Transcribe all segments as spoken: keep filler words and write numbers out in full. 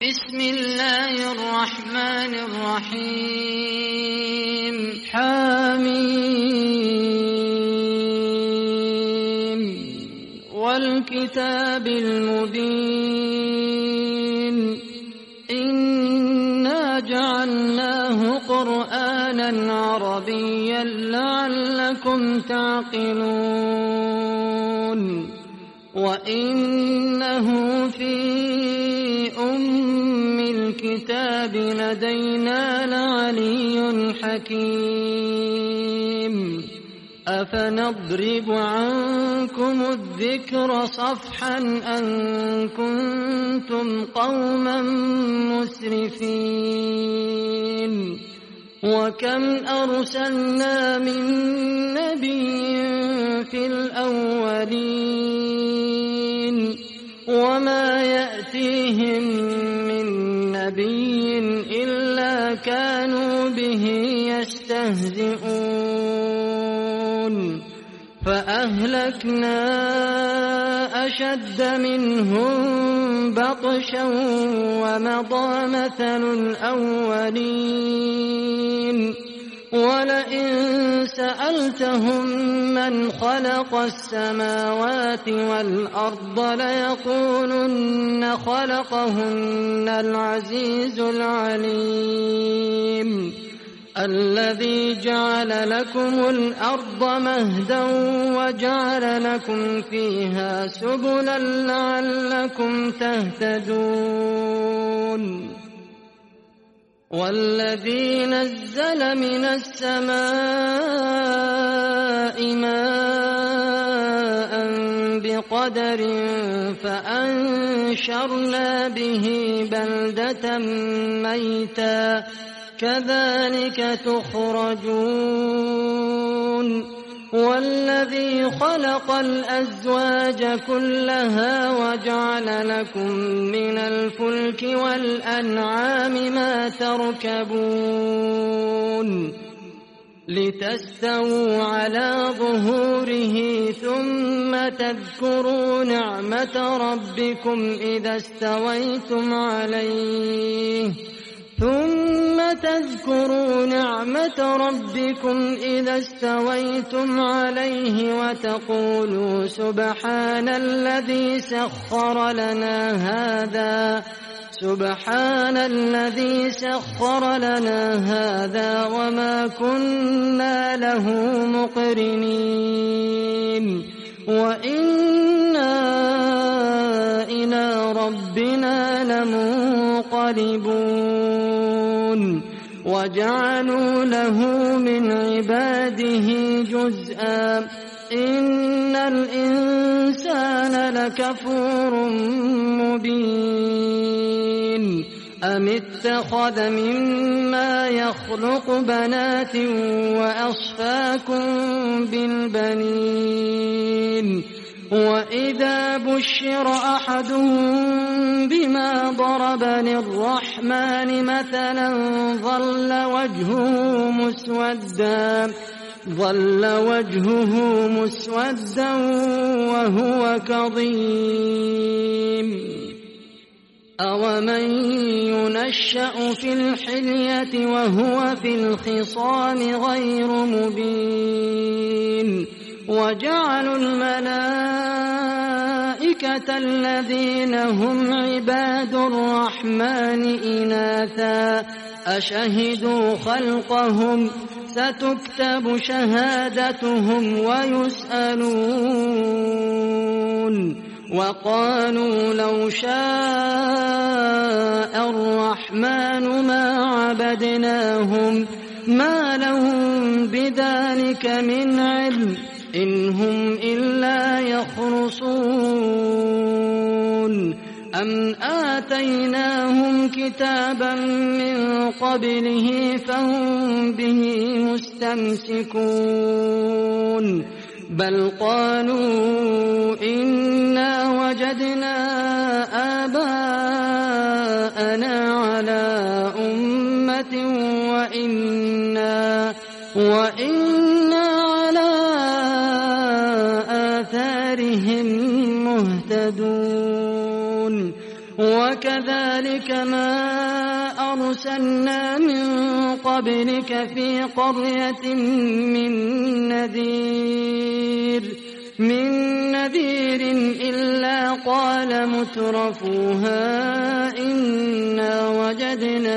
بسم الله الرحمن الرحيم حميم والكتاب المبين إنا جعلناه قرآنا عربيا لعلكم تعقلون وإنه في أم الكتاب لدينا لعلي حكيم أفنضرب عنكم الذكر صفحا أن كنتم قوما مسرفين وكم أرسلنا من نبي في الأولين وما يأتيهم من نبي إلا كانوا به يستهزئون فأهلكنا أشد منهم بطشا ومضى مثل الأولين ولئن سألتهم من خلق السماوات والأرض ليقولن خلقهن العزيز العليم الذي جعل لكم الأرض مهدا وجعل لكم فيها سبلا لعلكم تهتدون والذي نزل من السماء ماء بقدر فأنشرنا به بلدة ميتا كذلك تخرجون والذي خلق الأزواج كلها وجعل لكم من الفلك والأنعام ما تركبون لتستووا على ظهوره ثم تذكروا نعمة ربكم إذا استويتم عليه ثم تذكروا نعمة ربكم إذا استويتم عليه وتقولوا سبحان الذي سخر لنا هذا سبحان الذي سخر لنا هذا وما كنا له مقرنين وإنا إلى ربنا لمنقلبون وجعلوا له من عباده جزءا إن الإنسان لكفور مبين أم اتخذ مما يخلق بنات وأصفاكم بالبنين وإذا بشر أحدهم بما ضرب للرحمن مثلا ظل وجهه مسودا ظل وجهه مسودا وهو كظيم أومن ينشأ في الحلية وهو في الخصام غير مبين وجعلوا الملائكة الذين هم عباد الرحمن إناثا أشهدوا خلقهم ستكتب شهادتهم ويسألون وقالوا لو شاء الرحمن ما عبدناهم ما لهم بذلك من علم إن هم إلا يخرصون أم آتيناهم كتابا من قبله فهم به مستمسكون بل قالوا إنا وجدنا آباءنا على أمة وإنا وإنا على آثارهم مهتدون وكذلك كذلك ما أرسلنا من قبلك في قرية من نذير من نذير إلا قال مترفوها إنا وجدنا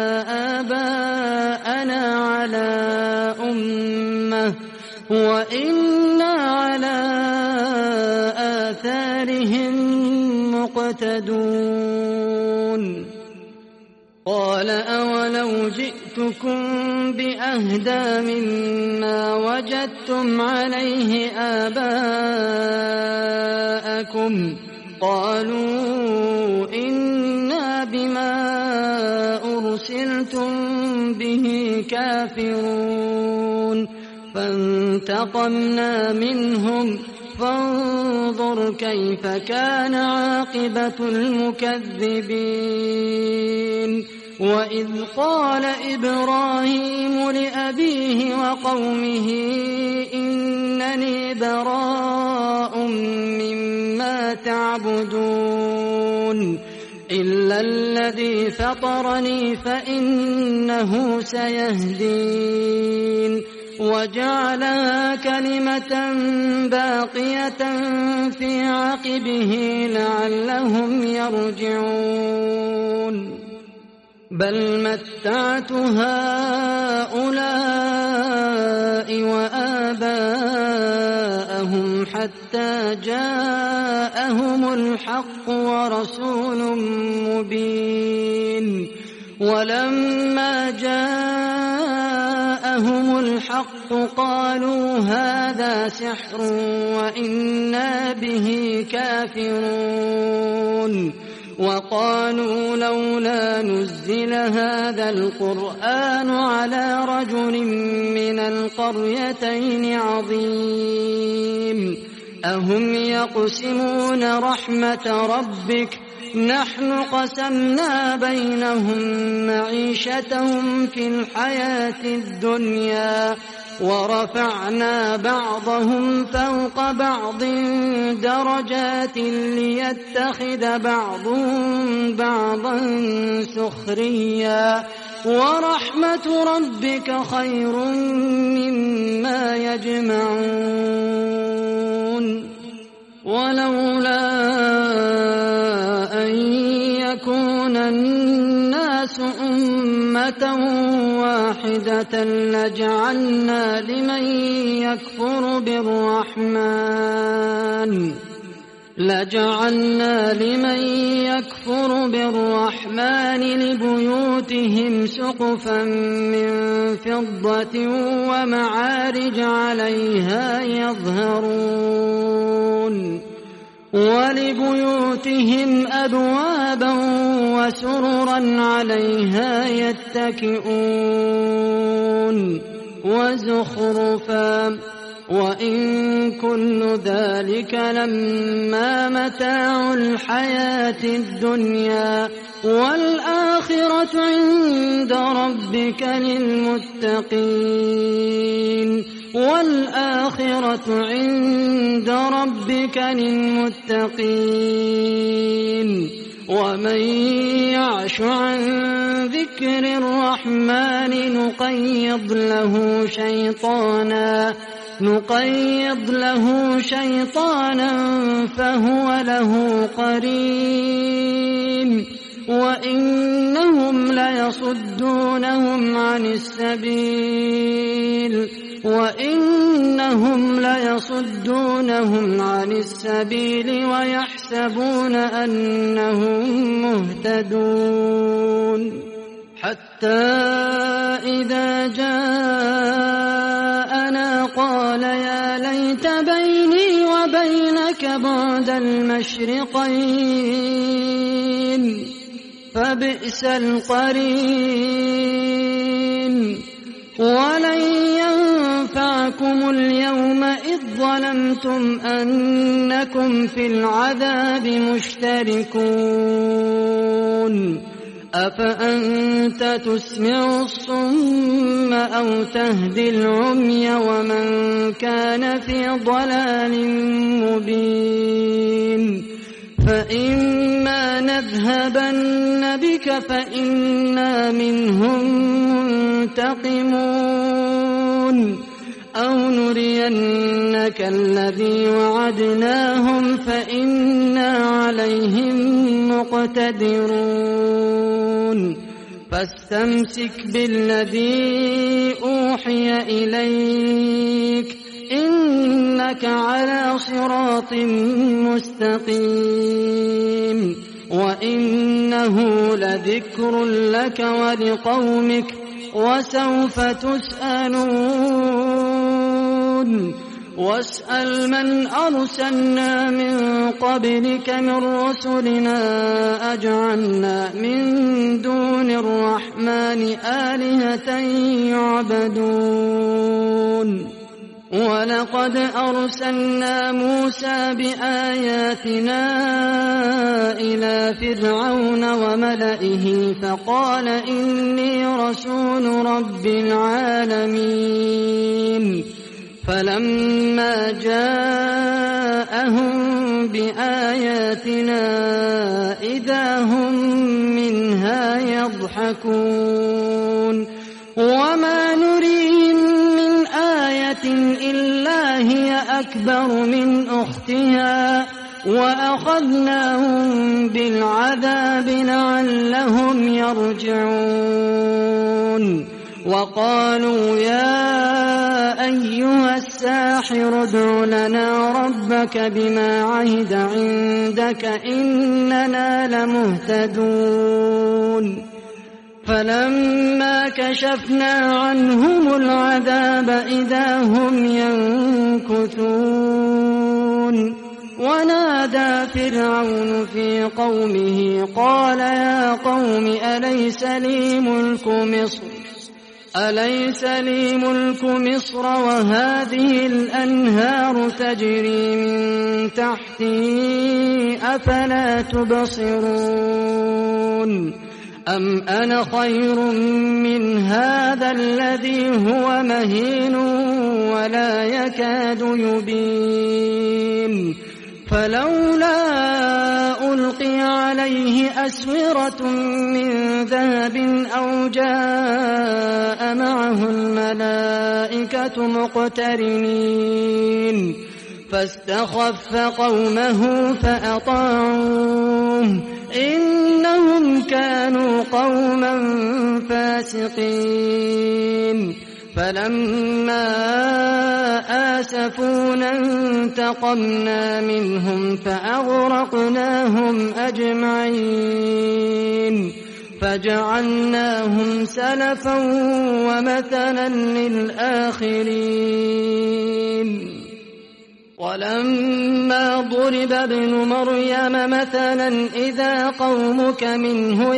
آباءنا على أمة وإنا على آثارهم مقتدون قال أولو جئتكم بأهدى مما وجدتم عليه آباءكم قالوا إنا بما أرسلتم به كافرون فانتقمنا منهم فانظر كيف كان عاقبة المكذبين وإذ قال إبراهيم لأبيه وقومه إنني براء مما تعبدون إلا الذي فطرني فإنه سيهدين وجعلها كلمة باقية في عقبه لعلهم يرجعون بل متعت هؤلاء وآباءهم حتى جاءهم الحق ورسول مبين ولما جاءهم الحق قالوا هذا سحر وإنا به كافرون وقالوا لولا نزل هذا القرآن على رجل من القريتين عظيم أهم يقسمون رحمة ربك نحن قسمنا بينهم معيشتهم في الحياة الدنيا ورفعنا بعضهم فوق بعض درجات ليتخذ بعضهم بعضا سخريا ورحمة ربك خير مما يجمعون ولولا أن يكون الناس أمة واحدة لجعلنا لمن يكفر بالرحمن لجعلنا لمن يكفر بالرحمن لبيوتهم سقفا من فضة ومعارج عليها يظهرون ولبيوتهم أبوابا وسررا عليها يتكئون وزخرفا وإن كل ذلك لما متاع الحياة الدنيا والآخرة عند ربك للمتقين والآخرة عند ربك للمتقين ومن يعش عن ذكر الرحمن نقيض له شيطانا نقيض له شيطانا فهو له قرين وإنهم ليصدونهم عن السبيل وإنهم ليصدونهم عن السبيل ويحسبون أنهم مهتدون حتى إذا جاءنا قال يا ليت بيني وبينك بعد المشرقين فبئس القرين ولن ينفعكم اليوم إذ ظلمتم أنكم في العذاب مشتركون أفأنت تسمع الصم أو تهدي العمي ومن كان في ضلال مبين فإما نذهبن بك فإنا منهم منتقمون أو نرينك الذي وعدناهم فإنا عليهم مقتدرون فاستمسك بالذي أوحي إليك إنك على صراط مستقيم وإنه لذكر لك ولقومك وسوف تسألون واسأل من أرسلنا من قبلك من رسلنا أجعلنا من دون الرحمن آلهة يعبدون ولقد أرسلنا موسى بآياتنا إلى فرعون وملئه فقال إني رسول رب العالمين فلما جاءهم بآياتنا إذا هم منها يضحكون وما نريهم من آية إلا هي أكبر من أختها وأخذناهم بالعذاب لعلهم يرجعون وقالوا يا أيها الساحر ادع لنا ربك بما عهد عندك إننا لمهتدون فلما كشفنا عنهم العذاب إذا هم ينكثون ونادى فرعون في قومه قال يا قوم أليس لي ملك مصر أليس لي ملك مصر وهذه الأنهار تجري من تحتي أفلا تبصرون أم أنا خير من هذا الذي هو مهين ولا يكاد يبين فلولا ألقي عليه أسورة من ذهب أو جاء معه الملائكة مقترنين فاستخف قومه فأطاعوه إنهم كانوا قوما فاسقين فلما آسفونا انتقمنا منهم فأغرقناهم أجمعين فجعلناهم سلفا ومثلا للآخرين ولما ضرب ابن مريم مثلا إذا قومك منه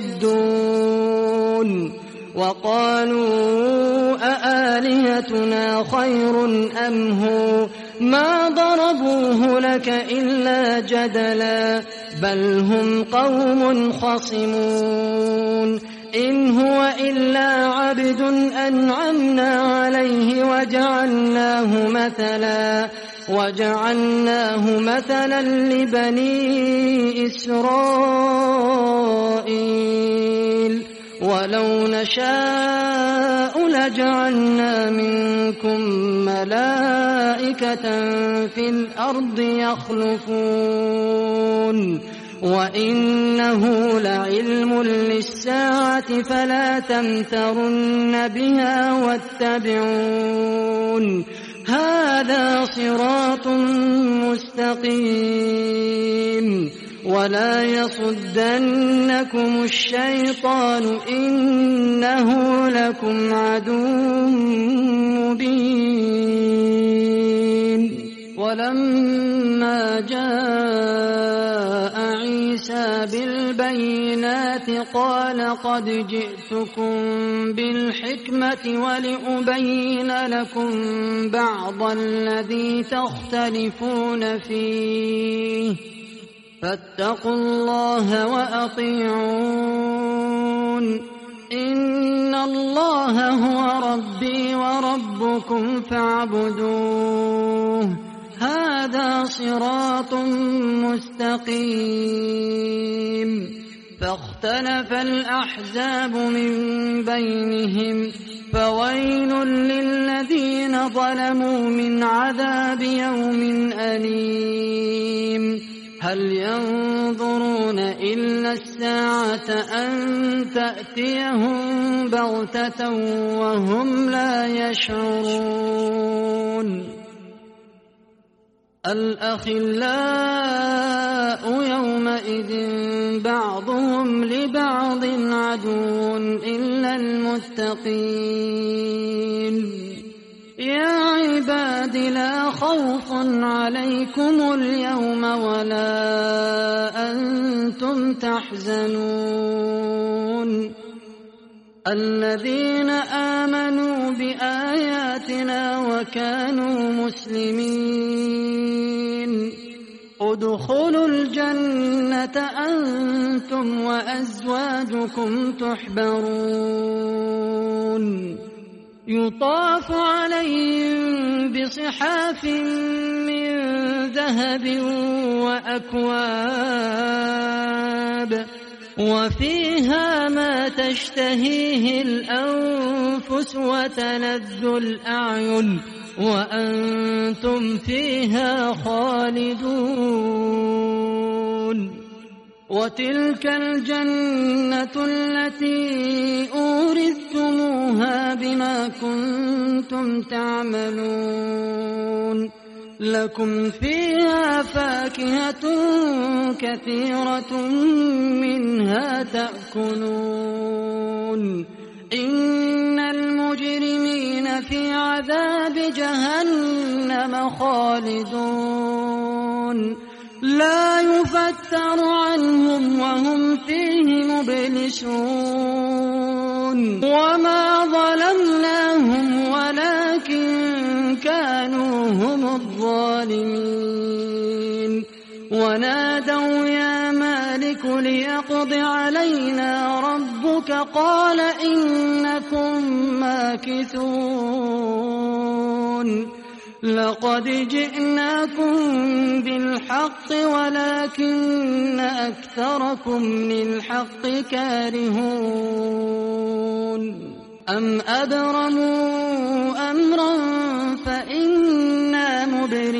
يصدون وقالوا أآلهتنا خير أم هو ما ضربوه لك إلا جدلا بل هم قوم خصمون إن هو إلا عبد أنعمنا عليه وجعلناه مثلا وجعلناه مثلا لبني إسرائيل ولو نشاء لجعلنا منكم ملائكة في الأرض يخلفون وإنه لعلم للساعة فلا تمترن بها واتبعون هذا صراط مستقيم ولا يصدنكم الشيطان إنه لكم عدو مبين ولما جاء عيسى بالبينات قال قد جئتكم بالحكمة ولأبين لكم بعض الذي تختلفون فيه فاتقوا الله وأطيعون إن الله هو ربي وربكم فاعبدوه هذا صراط مستقيم مستقيم فاختلف الأحزاب من بينهم فويل للذين ظلموا من عذاب يوم أليم هل ينظرون إلا الساعة أن تأتيهم بغتة وهم لا يشعرون الأخلاء يومئذ بعضهم لبعض عدو إلا المتقين يا عباد لا خوف عليكم اليوم ولا أنتم تحزنون الذين آمنوا بآياتنا وكانوا مسلمين ادخلوا الجنة أنتم وأزواجكم تحبرون يطاف عليهم بصحاف من ذهب وأكواب وفيها ما تشتهيه الأنفس وتلذ الأعين وأنتم فيها خالدون وتلك الجنة التي أورثتموها بما كنتم تعملون لكم فيها فاكهة كثيرة منها تأكلون إن المجرمين في عذاب جهنم خالدون لا يفتر عنهم وهم فيه مبلسون وما ظلمناهم ولكن كانوا هم الظالمين ونادوا يا مالك ليقض علينا ربك قال إنكم ماكثون لقد جئناكم بالحق ولكن أكثركم للحق كارهون أم أبرموا أمرا فإنا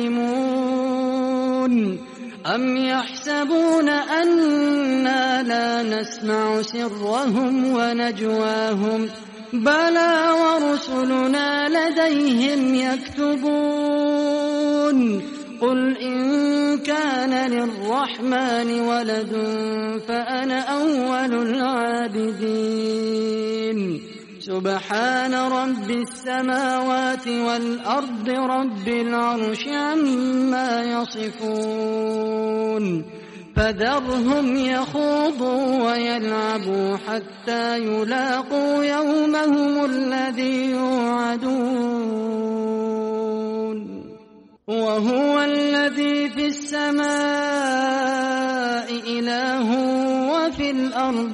مبرمون أم يحسبون أنا لا نسمع سرهم ونجواهم بلى ورسلنا لديهم يكتبون قل إن كان للرحمن ولد فأنا أول العابدين سبحان رب السماوات والأرض رب العرش عما يصفون فذرهم يخوضوا ويلعبوا حتى يلاقوا يومهم الذي يوعدون وهو الذي في السماء إله وفي الأرض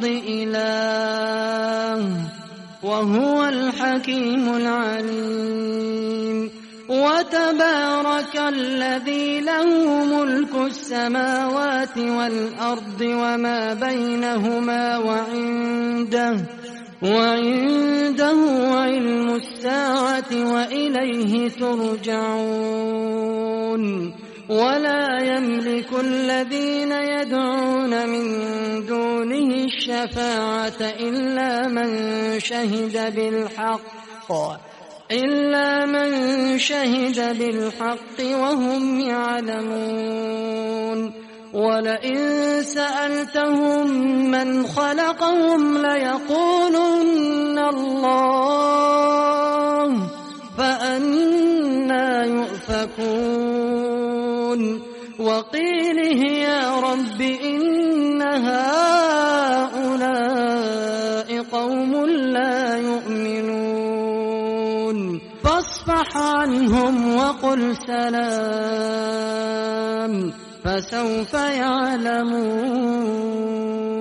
إله وهو الحكيم العليم وتبارك الذي له ملك السماوات والأرض وما بينهما وعنده وعنده علم الساعة وإليه ترجعون ولا يملك الذين يدعون من دونه الشفاعة إلا من شهد بالحق إلا من شهد بالحق وهم يعلمون ولئن سألتهم من خلقهم ليقولن الله فأنى يؤفكون وقيله يا رب إن هؤلاء قوم لا يؤمنون فاصفح عنهم وقل سلام فسوف يعلمون